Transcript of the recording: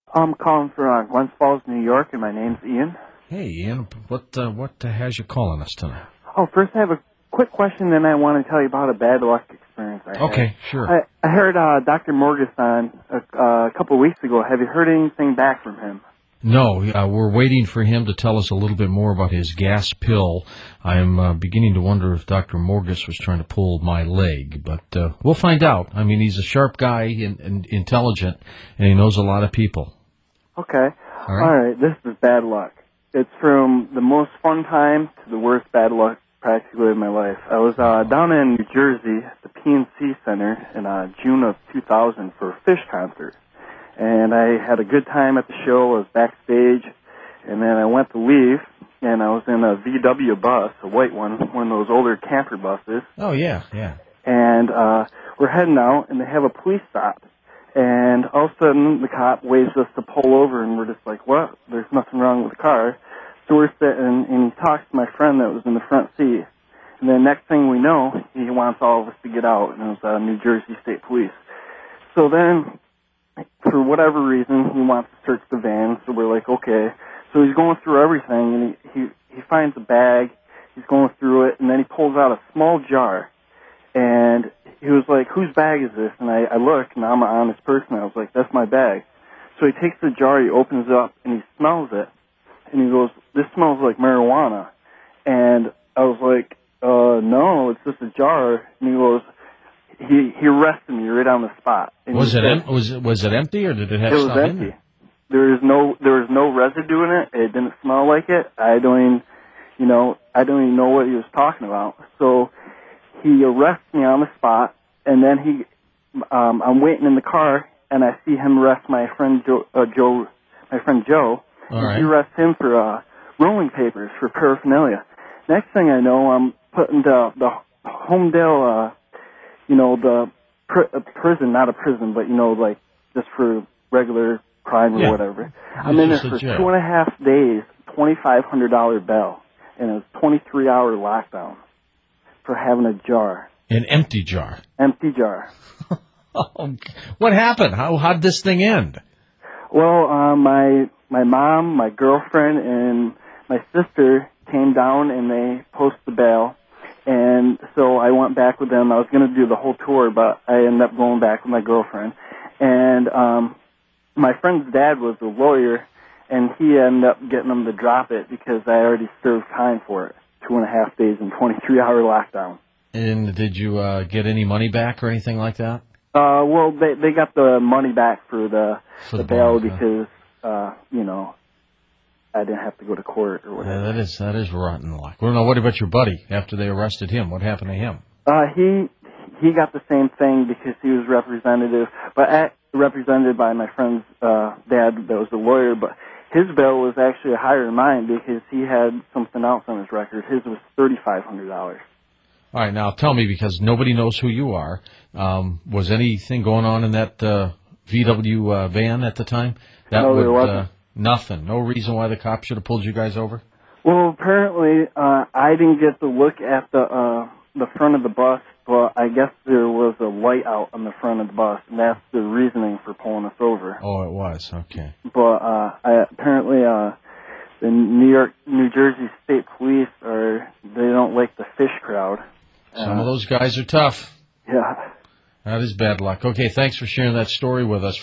I'm calling from Glens Falls, New York, and my name's Ian. Hey, Ian, what has you calling us tonight? Oh, first I have a quick question, then I want to tell you about a bad luck experience I had. Okay, sure. I heard Dr. Morgus on a couple of weeks ago. Have you heard anything back from him? No, we're waiting for him to tell us a little bit more about his gas pill. I'm beginning to wonder if Dr. Morgus was trying to pull my leg, but we'll find out. I mean, he's a sharp guy and intelligent, and he knows a lot of people. Okay. All right. This is bad luck. It's from the most fun time to the worst bad luck practically in my life. I was down in New Jersey at the PNC Center in June of 2000 for a Fish concert. And I had a good time at the show. I was backstage, and then I went to leave, and I was in a VW bus, a white one of those older camper buses. Oh, yeah. And we're heading out, and they have a police stop. And all of a sudden, the cop waves us to pull over, and we're just like, what? There's nothing wrong with the car. So we're sitting, and he talks to my friend that was in the front seat. And then next thing we know, he wants all of us to get out, and it was New Jersey State Police. So then, for whatever reason, he wants to search the van, so we're like, okay. So he's going through everything, and he finds a bag, he's going through it, and then he pulls out a small jar. And he was like, whose bag is this? And I look, and I'm an honest person. I was like, that's my bag. So he takes the jar, he opens it up, and he smells it. And he goes, this smells like marijuana. And I was like, no, it's just a jar. And he goes, he arrested me right on the spot. And was it empty, or did it have stuff in it? It was empty. There was no residue in it. It didn't smell like it. I don't even know what he was talking about. So he arrests me on the spot, and then I'm waiting in the car, and I see him arrest my friend Joe. All right. He arrests him for rolling papers for paraphernalia. Next thing I know, I'm put into the Homedale, the prison, not a prison, but like just for regular crime or whatever. I'm in there for 2.5 days, $2,500 bail, and it was 23-hour lockdown for having a jar. An empty jar. Empty jar. What happened? How did this thing end? Well, my mom, my girlfriend, and my sister came down and they posted the bail. And so I went back with them. I was going to do the whole tour, but I ended up going back with my girlfriend. And my friend's dad was a lawyer, and he ended up getting them to drop it because I already served time for it. 2.5 days and 23-hour lockdown. And did you get any money back or anything like that? Well, they got the money back for the bail because, I didn't have to go to court or whatever. Yeah, that is rotten luck. Well, no, what about your buddy after they arrested him? What happened to him? He got the same thing because he was represented by my friend's dad that was a lawyer, but his bail was actually higher than mine because he had something else on his record. His was $3,500. All right, now tell me, because nobody knows who you are, was anything going on in that VW van at the time? No, there wasn't. Nothing. No reason why the cops should have pulled you guys over? Well, apparently I didn't get to look at the front of the bus, but I guess there was a light out on the front of the bus, and that's the reasoning for pulling us over. Oh, it was. Okay. But apparently the New Jersey State Police they don't like the fish crowd. Some of those guys are tough. Yeah. That is bad luck. Okay, thanks for sharing that story with us.